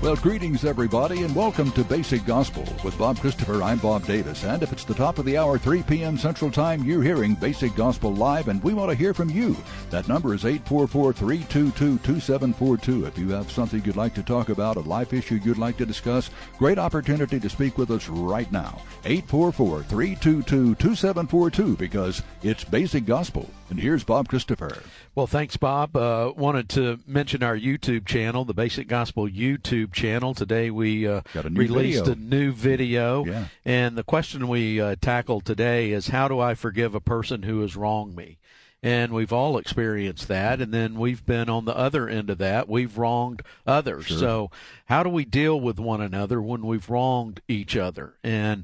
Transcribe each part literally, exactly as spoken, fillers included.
Well, greetings, everybody, and welcome to Basic Gospel. With Bob Christopher, I'm Bob Davis, and if it's the top of the hour, three p.m. Central Time, you're hearing Basic Gospel live, and we want to hear from you. That number is eight four four, three two two, two seven four two. If you have something you'd like to talk about, a life issue you'd like to discuss, great opportunity to speak with us right now. eight four four, three two two, two seven four two, because it's Basic Gospel. And here's Bob Christopher. Well, thanks, Bob. Uh, wanted to mention our YouTube channel, the Basic Gospel YouTube channel. Today we uh, Got a new released video. a new video. Yeah. And the question we uh, tackled today is, how do I forgive a person who has wronged me? And we've all experienced that, and then we've been on the other end of that. We've wronged others. Sure. So how do we deal with one another when we've wronged each other? And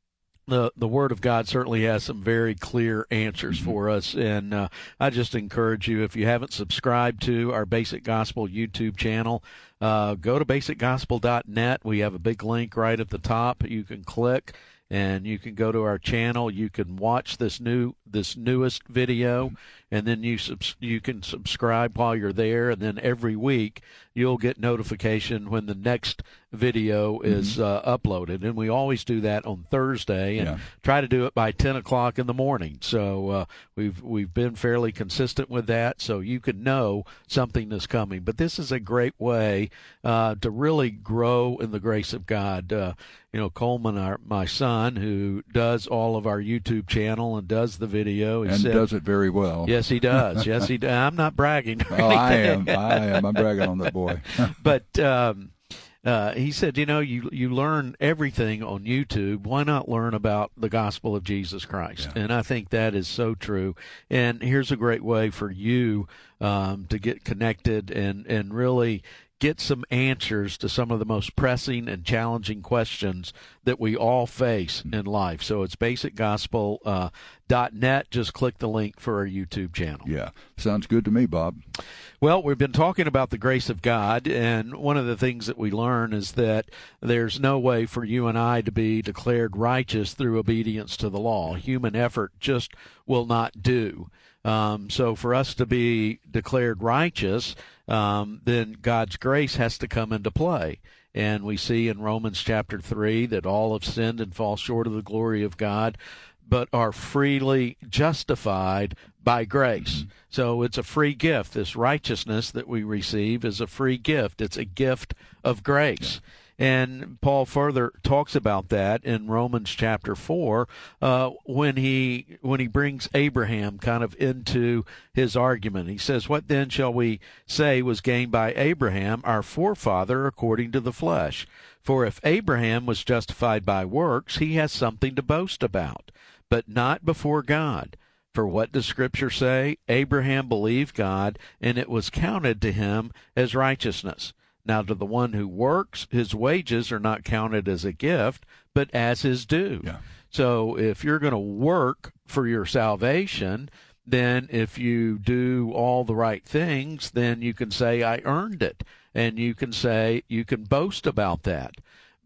The the Word of God certainly has some very clear answers Mm-hmm. for us, and uh, I just encourage you, if you haven't subscribed to our Basic Gospel YouTube channel, uh, go to basic gospel dot net. We have a big link right at the top. You can click, and you can go to our channel. You can watch this new this newest video, and then you subs- you can subscribe while you're there, and then every week you'll get notification when the next video is uh, uploaded. And we always do that on Thursday, and Yeah. try to do it by ten o'clock in the morning. So uh, we've we've been fairly consistent with that, so you can know something is coming. But this is a great way uh, to really grow in the grace of God. Uh, you know, Coleman, our, my son, who does all of our YouTube channel and does the video, he And said, does it very well. yes, he does. Yes, he does. I'm not bragging or Oh, I am. anything. I am. I'm bragging on that boy. But um, uh, he said, you know, you you learn everything on YouTube. Why not learn about the gospel of Jesus Christ? Yeah. And I think that is so true. And here's a great way for you um, to get connected and, and really get some answers to some of the most pressing and challenging questions that we all face in life. So it's basic gospel dot net. Just click the link for our YouTube channel. Yeah. Sounds good to me, Bob. Well, we've been talking about the grace of God, and one of the things that we learn is that there's no way for you and I to be declared righteous through obedience to the law. Human effort just will not do. Um, so for us to be declared righteous, um, then God's grace has to come into play. And we see in Romans chapter three that all have sinned and fall short of the glory of God, but are freely justified by grace. Mm-hmm. So it's a free gift. This righteousness that we receive is a free gift. It's a gift of grace. Yeah. And Paul further talks about that in Romans chapter four uh, when he when he brings Abraham kind of into his argument. He says, "What then shall we say was gained by Abraham, our forefather, according to the flesh? For if Abraham was justified by works, he has something to boast about, but not before God. For what does Scripture say? Abraham believed God, and it was counted to him as righteousness. Now to the one who works, his wages are not counted as a gift, but as his due." Yeah. So if you're going to work for your salvation, then if you do all the right things, then you can say, I earned it. And you can say, you can boast about that.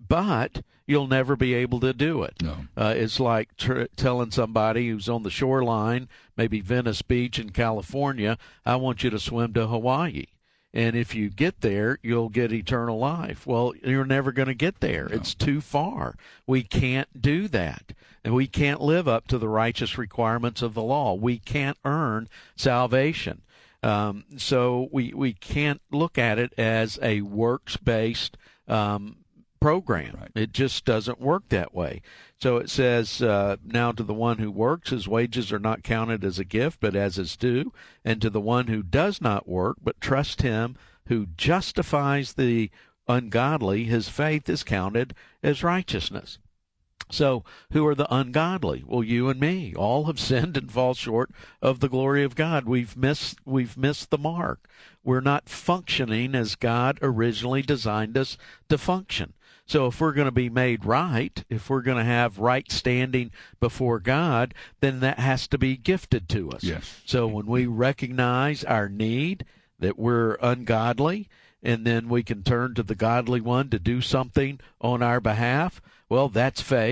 But you'll never be able to do it. No. Uh, it's like tr- telling somebody who's on the shoreline, maybe Venice Beach in California, I want you to swim to Hawaii. And if you get there, you'll get eternal life. Well, you're never going to get there. No. It's too far. We can't do that. And we can't live up to the righteous requirements of the law. We can't earn salvation. Um, so we, we can't look at it as a works-based um, program. Right. It just doesn't work that way. So it says, uh, now to the one who works, his wages are not counted as a gift, but as his due. And to the one who does not work, but trusts him who justifies the ungodly, his faith is counted as righteousness. So who are the ungodly? Well, you and me. All have sinned and fall short of the glory of God. We've missed, we've missed the mark. We're not functioning as God originally designed us to function. So if we're going to be made right, if we're going to have right standing before God, then that has to be gifted to us. Yes. So when we recognize our need, that we're ungodly, and then we can turn to the godly one to do something on our behalf, well, that's faith,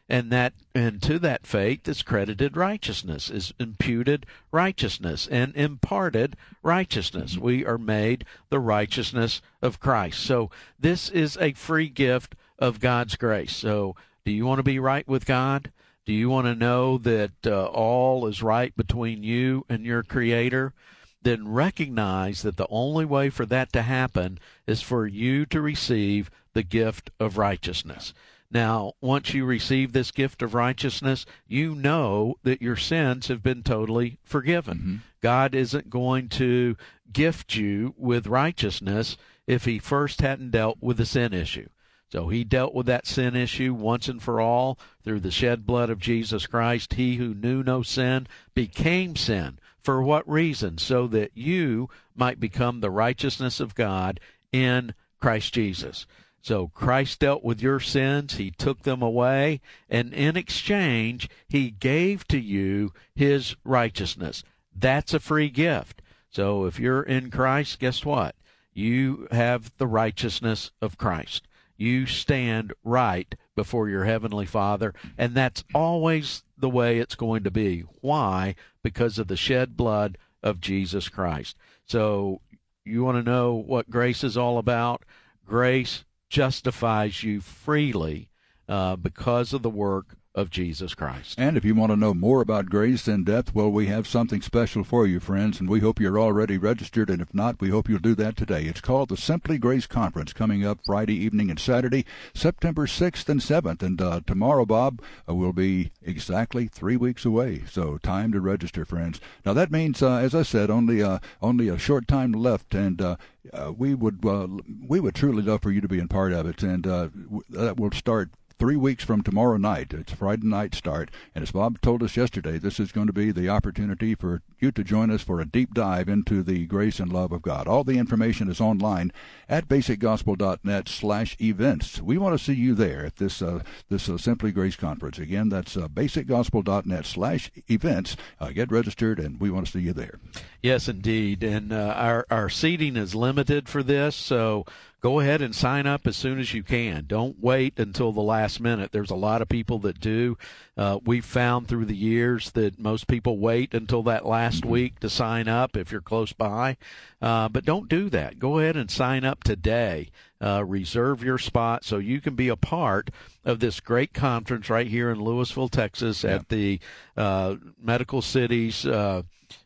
And that, and to that faith is credited righteousness, is imputed righteousness, and imparted righteousness. We are made the righteousness of Christ. So this is a free gift of God's grace. So do you want to be right with God? Do you want to know that uh, all is right between you and your Creator? Then recognize that the only way for that to happen is for you to receive the gift of righteousness. Now, once you receive this gift of righteousness, you know that your sins have been totally forgiven. Mm-hmm. God isn't going to gift you with righteousness if he first hadn't dealt with the sin issue. So he dealt with that sin issue once and for all through the shed blood of Jesus Christ. He who knew no sin became sin. For what reason? So that you might become the righteousness of God in Christ Jesus. So Christ dealt with your sins, he took them away, and in exchange, he gave to you his righteousness. That's a free gift. So if you're in Christ, guess what? You have the righteousness of Christ. You stand right before your Heavenly Father, and that's always the way it's going to be. Why? Because of the shed blood of Jesus Christ. So you want to know what grace is all about? Grace justifies you freely uh, because of the work of Jesus Christ. And if you want to know more about grace in depth, well, we have something special for you, friends, and we hope you're already registered, and if not, we hope you'll do that today. It's called the Simply Grace Conference, coming up Friday evening and Saturday, September sixth and seventh, and uh, tomorrow, Bob, uh, will be exactly three weeks away, so time to register, friends. Now, that means, uh, as I said, only uh, only a short time left, and uh, uh, we would uh, we would truly love for you to be a part of it, and uh, that will start three weeks from tomorrow night. It's a Friday night start, and as Bob told us yesterday, this is going to be the opportunity for you to join us for a deep dive into the grace and love of God. All the information is online at basic gospel dot net slash events. We want to see you there at this uh, this uh, Simply Grace Conference. Again, that's uh, basic gospel dot net slash events. Uh, get registered, and we want to see you there. Yes, indeed. And uh, our, our seating is limited for this, so go ahead and sign up as soon as you can. Don't wait until the last minute. There's a lot of people that do. Uh, we've found through the years that most people wait until that last week to sign up if you're close by. Uh, but don't do that. Go ahead and sign up today. Uh, reserve your spot so you can be a part of this great conference right here in Lewisville, Texas, yeah. at the uh, Medical Cities uh,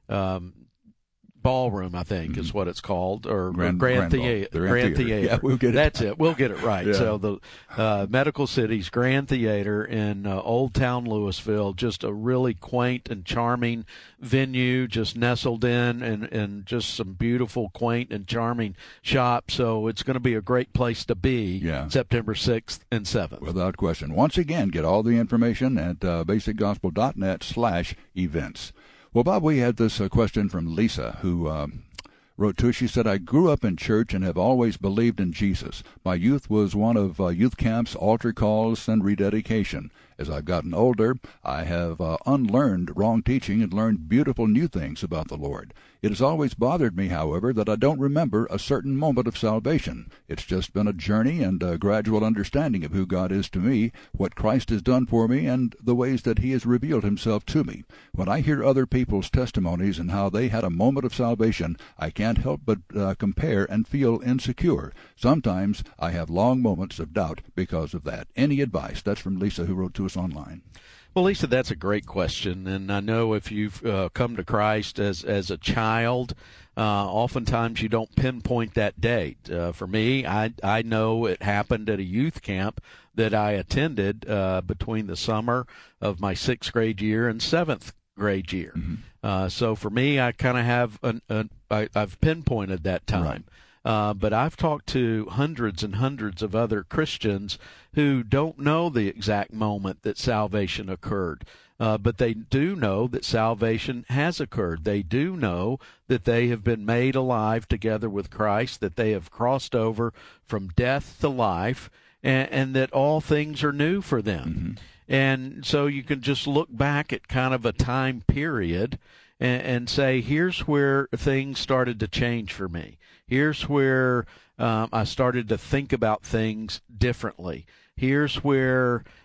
um Ballroom, I think, mm-hmm. is what it's called, or Grand, Grand, Grand, Thea- Grand, Grand Theater. Theater. Yeah, we'll get it. That's it. We'll get it right. Yeah. So the uh, Medical Cities Grand Theater in uh, Old Town Lewisville, just a really quaint and charming venue, just nestled in, and, and just some beautiful, quaint, and charming shops. So it's going to be a great place to be yeah. September sixth and seventh. Without question. Once again, get all the information at uh, basic gospel dot net slash events. Well, Bob, we had this uh, question from Lisa, who um, wrote to us. She said, I grew up in church and have always believed in Jesus. My youth was one of uh, youth camps, altar calls, and rededication. As I've gotten older, I have uh, unlearned wrong teaching and learned beautiful new things about the Lord. It has always bothered me, however, that I don't remember a certain moment of salvation. It's just been a journey and a gradual understanding of who God is to me, what Christ has done for me, and the ways that he has revealed himself to me. When I hear other people's testimonies and how they had a moment of salvation, I can't help but uh, compare and feel insecure. Sometimes I have long moments of doubt because of that. Any advice? That's from Lisa, who wrote to us online. Well, Lisa, that's a great question, and I know if you've uh, come to Christ as as a child, uh, oftentimes you don't pinpoint that date. Uh, for me, I I know it happened at a youth camp that I attended uh, between the summer of my sixth grade year and seventh grade year. Mm-hmm. Uh, so for me, I kind of have an, an I, I've pinpointed that time. Right. Uh, but I've talked to hundreds and hundreds of other Christians who don't know the exact moment that salvation occurred. Uh, but they do know that salvation has occurred. They do know that they have been made alive together with Christ, that they have crossed over from death to life, and, and that all things are new for them. Mm-hmm. And so you can just look back at kind of a time period and, and say, here's where things started to change for me. Here's where um, I started to think about things differently. Here's where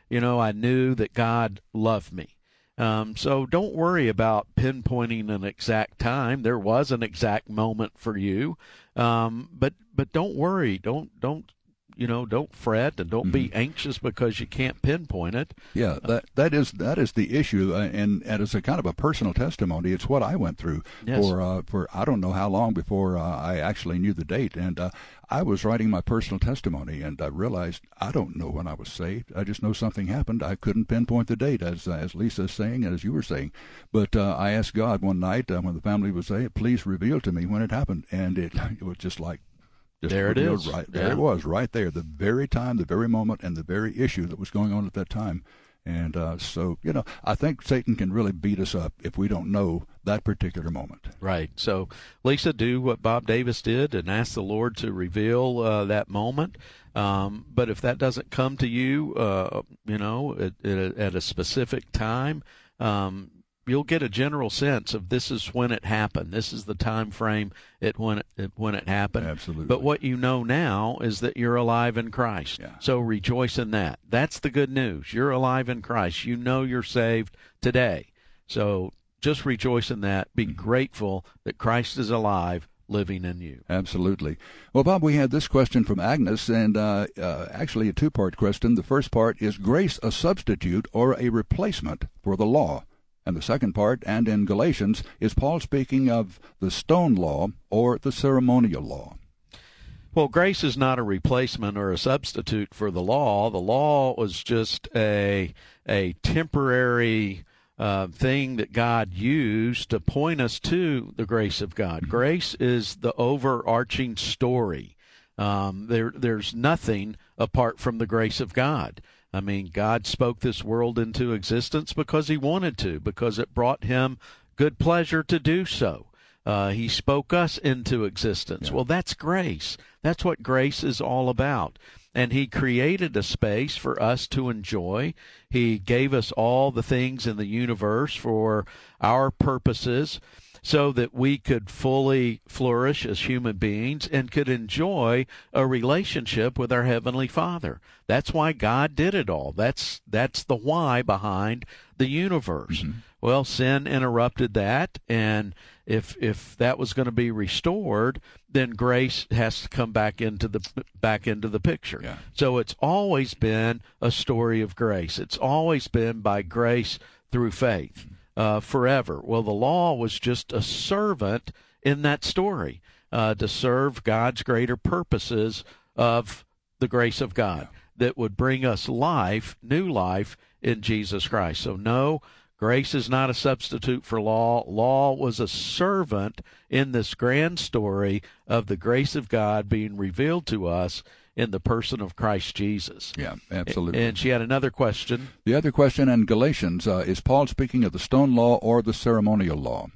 you know, I knew that God loved me. Um, so don't worry about pinpointing an exact time. There was an exact moment for you, um, but but don't worry. Don't don't you know? Don't fret and don't mm-hmm. be anxious because you can't pinpoint it. Yeah, that that is that is the issue, uh, and, and as a kind of a personal testimony, it's what I went through yes. for uh, for I don't know how long before uh, I actually knew the date, and uh, I was writing my personal testimony, and I realized I don't know when I was saved. I just know something happened. I couldn't pinpoint the date, as uh, as Lisa's saying and as you were saying, but uh, I asked God one night uh, when the family was saying, "Please reveal to me when it happened," and it it was just like. Just there it is. Right, yeah. There it was, right there, the very time, the very moment, and the very issue that was going on at that time. And uh, so, you know, I think Satan can really beat us up if we don't know that particular moment. Right. So, Lisa, do what Bob Davis did and ask the Lord to reveal uh, that moment. Um, but if that doesn't come to you, uh, you know, at, at, at a specific time, um, you'll get a general sense of this is when it happened. This is the time frame it when it when it happened. Absolutely. But what you know now is that you're alive in Christ. Yeah. So rejoice in that. That's the good news. You're alive in Christ. You know you're saved today. So just rejoice in that. Be mm-hmm. grateful that Christ is alive, living in you. Absolutely. Well, Bob, we had this question from Agnes, and uh, uh, actually a two-part question. The first part, is grace a substitute or a replacement for the law? And the second part, and in Galatians, is Paul speaking of the stone law or the ceremonial law? Well, grace is not a replacement or a substitute for the law. The law was just a a temporary uh, thing that God used to point us to the grace of God. Grace is the overarching story. Um, there, there's nothing apart from the grace of God. I mean, God spoke this world into existence because he wanted to, because it brought him good pleasure to do so. Uh, he spoke us into existence. Yeah. Well, that's grace. That's what grace is all about. And he created a space for us to enjoy. He gave us all the things in the universe for our purposes, so that we could fully flourish as human beings and could enjoy a relationship with our Heavenly Father. That's why God did it all. That's that's the why behind the universe. Mm-hmm. Well, sin interrupted that, and if if that was going to be restored, then grace has to come back into the back into the picture. Yeah. So it's always been a story of grace. It's always been by grace through faith. Uh, forever. Well, the law was just a servant in that story uh, to serve God's greater purposes of the grace of God yeah. that would bring us life, new life in Jesus Christ. So no, grace is not a substitute for law. Law was a servant in this grand story of the grace of God being revealed to us in the person of Christ Jesus. Yeah, absolutely. And she had another question. The other question in Galatians, uh, is Paul speaking of the stone law or the ceremonial law?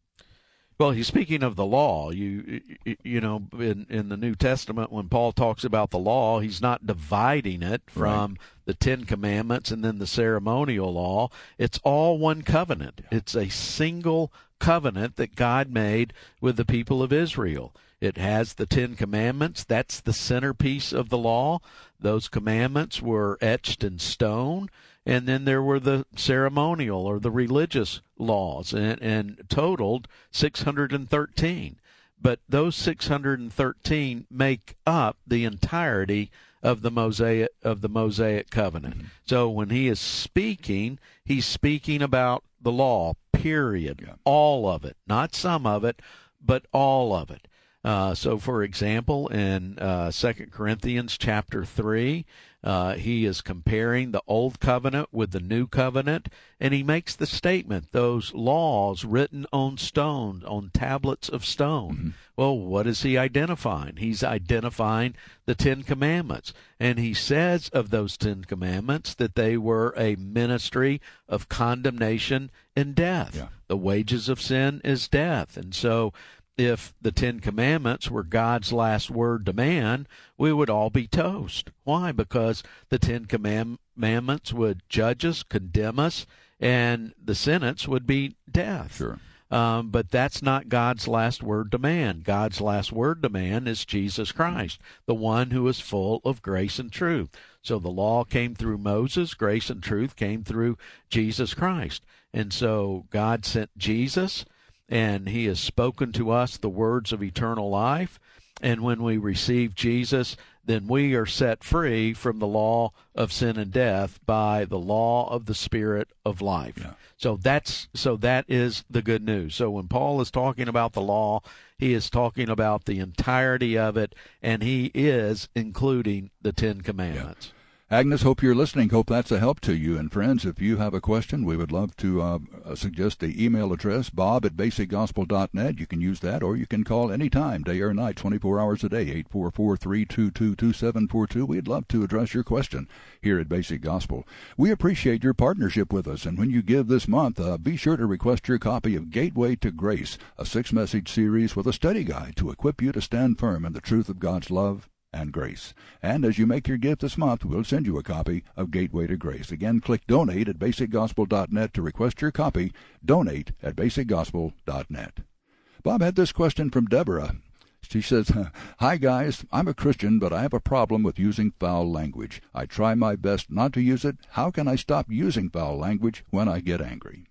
Well, he's speaking of the law. You you know, in, in the New Testament, when Paul talks about the law, he's not dividing it from right. the Ten Commandments and then the ceremonial law. It's all one covenant. Yeah. It's a single covenant that God made with the people of Israel. It has the Ten Commandments. That's the centerpiece of the law. Those commandments were etched in stone. And then there were the ceremonial or the religious laws, and, and totaled six hundred thirteen. But those six hundred thirteen make up the entirety of the Mosaic of the Mosaic covenant. Mm-hmm. So when he is speaking, he's speaking about the law, period, yeah. all of it, not some of it, but all of it. Uh, so, for example, in uh, Second Corinthians chapter three, uh, he is comparing the Old Covenant with the New Covenant, and he makes the statement, those laws written on stone, on tablets of stone. Mm-hmm. Well, what is he identifying? He's identifying the Ten Commandments, and he says of those Ten Commandments that they were a ministry of condemnation and death. Yeah. The wages of sin is death, and so if the Ten Commandments were God's last word to man, we would all be toast. Why? Because the Ten Commandments would judge us, condemn us, and the sentence would be death. Sure. Um, but that's not God's last word to man. God's last word to man is Jesus Christ, the one who is full of grace and truth. So the law came through Moses, grace and truth came through Jesus Christ. And so God sent Jesus, and he has spoken to us the words of eternal life. And when we receive Jesus, then we are set free from the law of sin and death by the law of the Spirit of life. Yeah. So that's so that is the good news. So when Paul is talking about the law, he is talking about the entirety of it, and he is including the Ten Commandments. Yeah. Agnes, hope you're listening. Hope that's a help to you. And friends, if you have a question, we would love to uh, suggest the email address, bob at basic gospel dot net. You can use that, or you can call anytime, day or night, twenty-four hours a day, eight four four, three two two, two seven four two. We'd love to address your question here at Basic Gospel. We appreciate your partnership with us, and when you give this month, uh, be sure to request your copy of Gateway to Grace, a six-message series with a study guide to equip you to stand firm in the truth of God's love and grace. And as you make your gift this month, we'll send you a copy of Gateway to Grace. Again, click donate at basic gospel dot net to request your copy. Donate at basic gospel dot net. Bob had this question from Deborah. She says, "Hi guys, I'm a Christian, but I have a problem with using foul language. I try my best not to use it. How can I stop using foul language when I get angry?"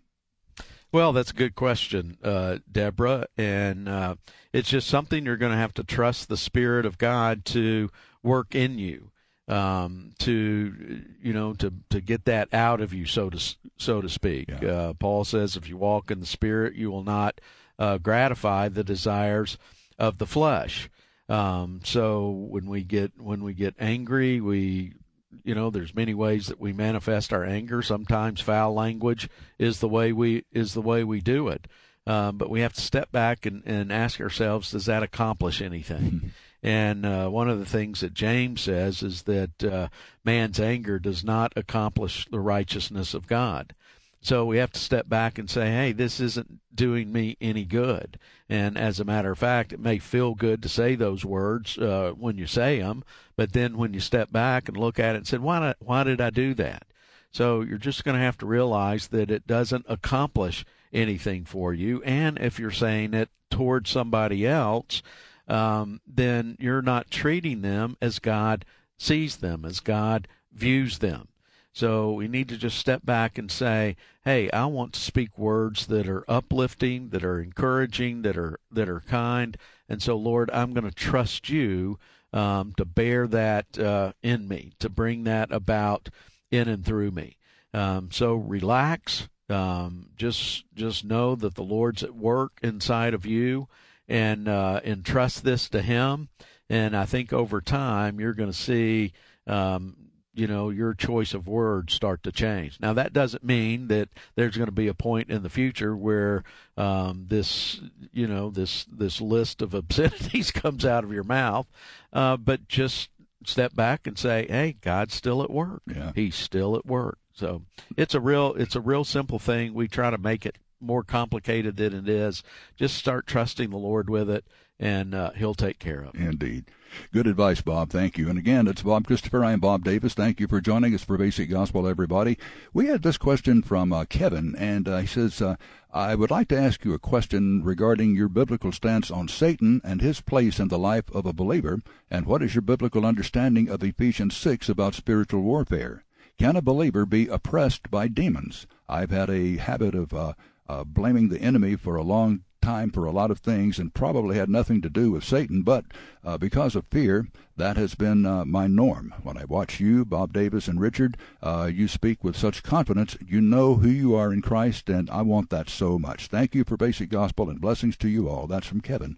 Well, that's a good question, uh, Deborah, and uh, it's just something you're going to have to trust the Spirit of God to work in you, um, to you know, to to get that out of you, so to so to speak. Yeah. Uh, Paul says, "If you walk in the Spirit, you will not uh, gratify the desires of the flesh." Um, so when we get when we get angry, we You know, there's many ways that we manifest our anger. Sometimes foul language is the way we is the way we do it. Um, but we have to step back and, and ask ourselves, does that accomplish anything? Mm-hmm. And uh, one of the things that James says is that uh, man's anger does not accomplish the righteousness of God. So we have to step back and say, hey, this isn't doing me any good. And as a matter of fact, it may feel good to say those words uh, when you say them, but then when you step back and look at it and say, why, not, why did I do that? So you're just going to have to realize that it doesn't accomplish anything for you. And if you're saying it towards somebody else, um, then you're not treating them as God sees them, as God views them. So we need to just step back and say, hey, I want to speak words that are uplifting, that are encouraging, that are that are kind. And so, Lord, I'm going to trust you um, to bear that uh, in me, to bring that about in and through me. Um, so relax. Um, just just know that the Lord's at work inside of you, and uh, entrust this to Him. And I think over time you're going to see um, you know, your choice of words start to change. Now, that doesn't mean that there's going to be a point in the future where um, this, you know, this this list of obscenities comes out of your mouth, uh, but just step back and say, hey, God's still at work. Yeah. He's still at work. So it's a real it's a real simple thing. We try to make it more complicated than it is. Just start trusting the Lord with it, and uh, He'll take care of it. Indeed. Good advice, Bob. Thank you. And again, it's Bob Christopher. I'm Bob Davis. Thank you for joining us for Basic Gospel, everybody. We had this question from uh, Kevin, and uh, he says, uh, I would like to ask you a question regarding your biblical stance on Satan and his place in the life of a believer, and what is your biblical understanding of Ephesians six about spiritual warfare? Can a believer be oppressed by demons? I've had a habit of uh, uh, blaming the enemy for a long time for a lot of things, and probably had nothing to do with Satan, but uh, because of fear, that has been uh, my norm. When I watch you, Bob Davis, and Richard, uh, you speak with such confidence. You know who you are in Christ, and I want that so much. Thank you for Basic Gospel, and blessings to you all. That's from Kevin.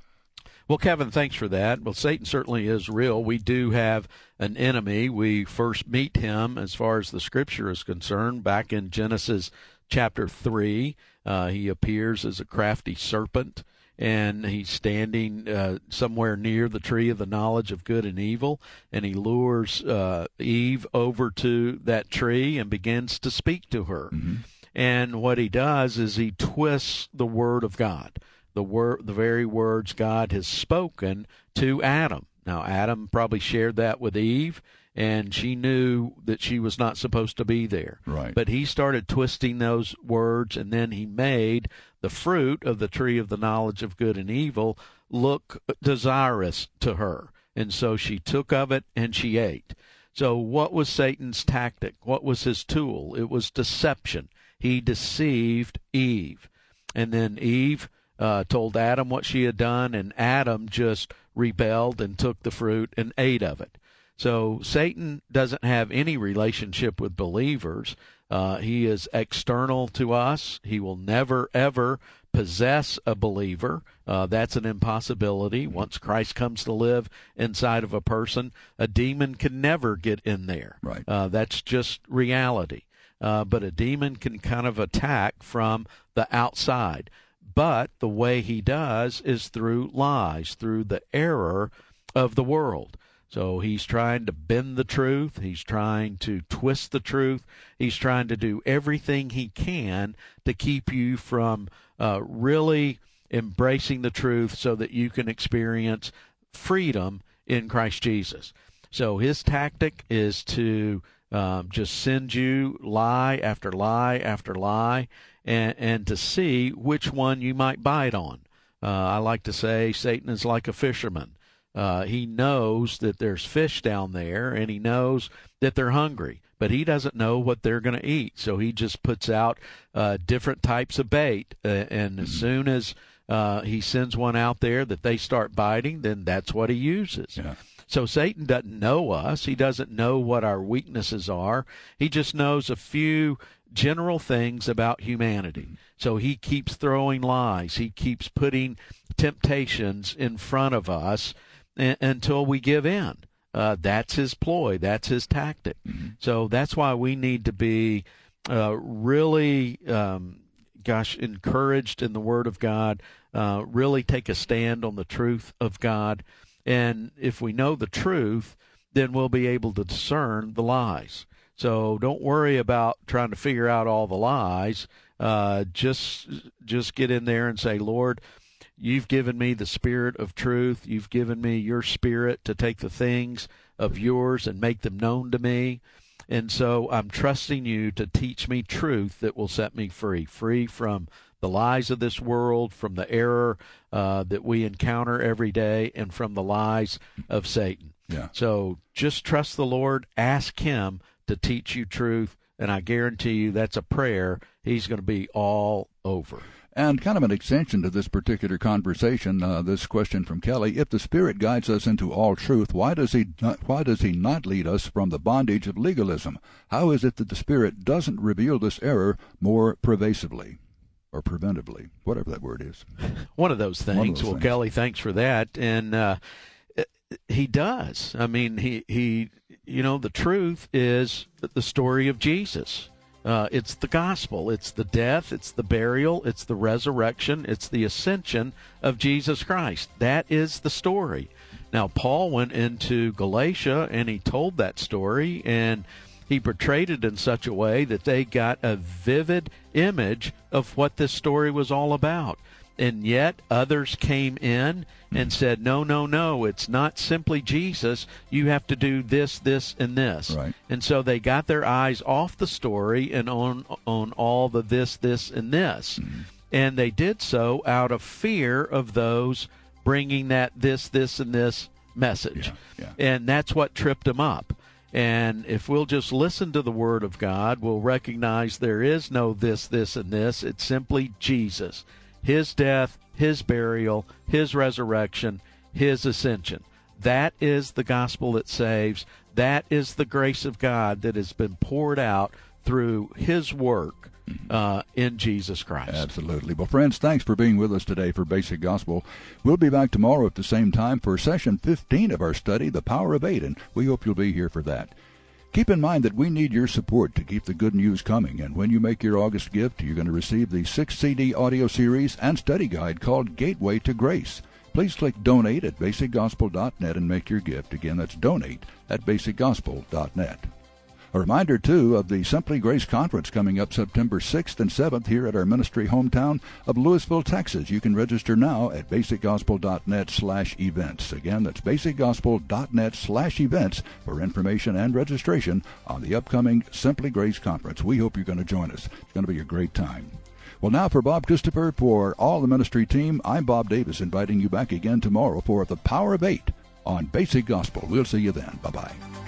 Well, Kevin, thanks for that. Well, Satan certainly is real. We do have an enemy. We first meet him, as far as the Scripture is concerned, back in Genesis chapter three. Uh, he appears as a crafty serpent, and he's standing uh, somewhere near the tree of the knowledge of good and evil, and he lures uh, Eve over to that tree and begins to speak to her. Mm-hmm. And what he does is he twists the word of God, the word, the very words God has spoken to Adam. Now, Adam probably shared that with Eve, and she knew that she was not supposed to be there. Right. But he started twisting those words, and then he made the fruit of the tree of the knowledge of good and evil look desirous to her. And so she took of it and she ate. So what was Satan's tactic? What was his tool? It was deception. He deceived Eve. And then Eve uh, told Adam what she had done, and Adam just rebelled and took the fruit and ate of it. So Satan doesn't have any relationship with believers. Uh, he is external to us. He will never, ever possess a believer. Uh, that's an impossibility. Once Christ comes to live inside of a person, a demon can never get in there. Right. Uh, that's just reality. Uh, but a demon can kind of attack from the outside. But the way he does is through lies, through the error of the world. So he's trying to bend the truth. He's trying to twist the truth. He's trying to do everything he can to keep you from uh, really embracing the truth so that you can experience freedom in Christ Jesus. So his tactic is to um, just send you lie after lie after lie, and, and to see which one you might bite on. Uh, I like to say Satan is like a fisherman. Uh, he knows that there's fish down there, and he knows that they're hungry, but he doesn't know what they're going to eat. So he just puts out uh, different types of bait, uh, and as soon as uh, he sends one out there that they start biting, then that's what he uses. Yeah. So Satan doesn't know us. He doesn't know what our weaknesses are. He just knows a few general things about humanity. So he keeps throwing lies. He keeps putting temptations in front of us until we give in. Uh, that's his ploy. That's his tactic. Mm-hmm. So that's why we need to be uh, really, um, gosh, encouraged in the Word of God, uh, really take a stand on the truth of God. And if we know the truth, then we'll be able to discern the lies. So don't worry about trying to figure out all the lies. Uh, just, just get in there and say, Lord, you've given me the spirit of truth. You've given me your spirit to take the things of yours and make them known to me. And so I'm trusting you to teach me truth that will set me free, free from the lies of this world, from the error uh, that we encounter every day, and from the lies of Satan. Yeah. So just trust the Lord. Ask him to teach you truth, and I guarantee you that's a prayer he's going to be all over. And kind of an extension to this particular conversation, uh, this question from Kelly: if the Spirit guides us into all truth, why does he not, why does he not lead us from the bondage of legalism? How is it that the Spirit doesn't reveal this error more pervasively or preventively, whatever that word is? One of those things. One of those well, things. Kelly, thanks for that. And uh, he does. I mean, he he. You know, the truth is the story of Jesus. Uh, it's the gospel. It's the death. It's the burial. It's the resurrection. It's the ascension of Jesus Christ. That is the story. Now, Paul went into Galatia and he told that story, and he portrayed it in such a way that they got a vivid image of what this story was all about. And yet others came in and said, no, no, no, it's not simply Jesus. You have to do this, this, and this. Right. And so they got their eyes off the story and on on all the this, this, and this. Mm-hmm. And they did so out of fear of those bringing that this, this, and this message. Yeah, yeah. And that's what tripped them up. And if we'll just listen to the Word of God, we'll recognize there is no this, this, and this. It's simply Jesus. His death, his burial, his resurrection, his ascension. That is the gospel that saves. That is the grace of God that has been poured out through his work uh, in Jesus Christ. Absolutely. Well, friends, thanks for being with us today for Basic Gospel. We'll be back tomorrow at the same time for session fifteen of our study, The Power of Eight, and we hope you'll be here for that. Keep in mind that we need your support to keep the good news coming, and when you make your August gift, you're going to receive the six C D audio series and study guide called Gateway to Grace. Please click Donate at basic gospel dot net and make your gift. Again, that's Donate at basic gospel dot net. A reminder, too, of the Simply Grace Conference coming up September sixth and seventh here at our ministry hometown of Louisville, Texas. You can register now at basicgospel.net slash events. Again, that's basicgospel.net slash events for information and registration on the upcoming Simply Grace Conference. We hope you're going to join us. It's going to be a great time. Well, now for Bob Christopher, for all the ministry team, I'm Bob Davis, inviting you back again tomorrow for The Power of Eight on Basic Gospel. We'll see you then. Bye-bye.